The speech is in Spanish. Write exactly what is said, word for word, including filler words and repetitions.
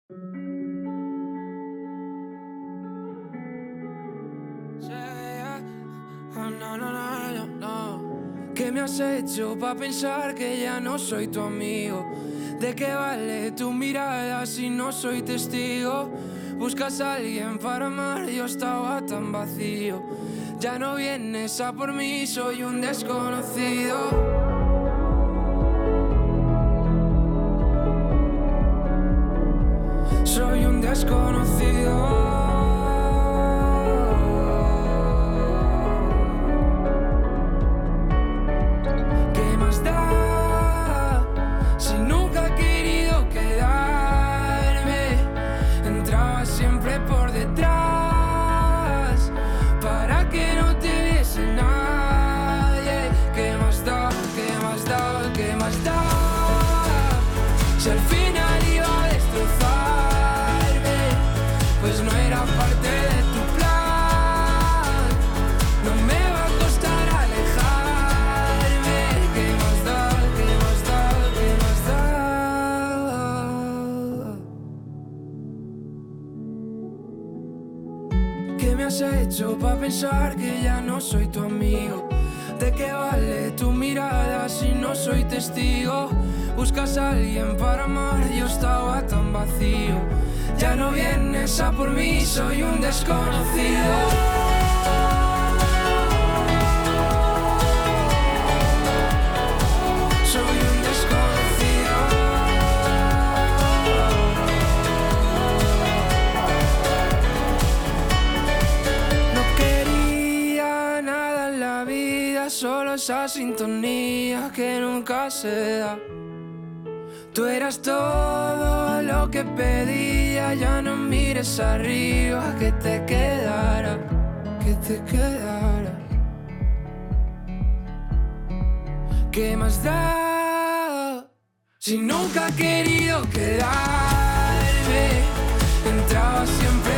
Oh, no, no, no, no, no. ¿Qué me has hecho pa' pensar que ya no soy tu amigo? ¿De qué vale tu mirada si no soy testigo? Buscas a alguien para amar, yo estaba tan vacío. Ya no vienes a por mí, soy un desconocido. Soy un desconocido. ¿Qué más da si nunca he querido quedarme? Entraba siempre por detrás para que no te viese nadie. ¿Qué más da? ¿Qué más da? ¿Qué más da? Si al final iba a destrozarme, pues no era parte de tu plan. No me va a costar alejarme. ¿Qué más da? ¿Qué más da? ¿Qué más da? ¿Qué me has hecho pa' pensar que ya no soy tu amigo? ¿De qué vale tu mirada si no soy testigo? Buscas a alguien para amar, yo estaba tan vacío. Ya no vienes a por mí, soy un desconocido. Soy un desconocido. No quería nada en la vida, solo esa sintonía que nunca se da. Tú eras todo lo que pedía, ya no mires arriba, que te quedara, que te quedara. ¿Qué más da si nunca he querido quedarme? Entraba siempre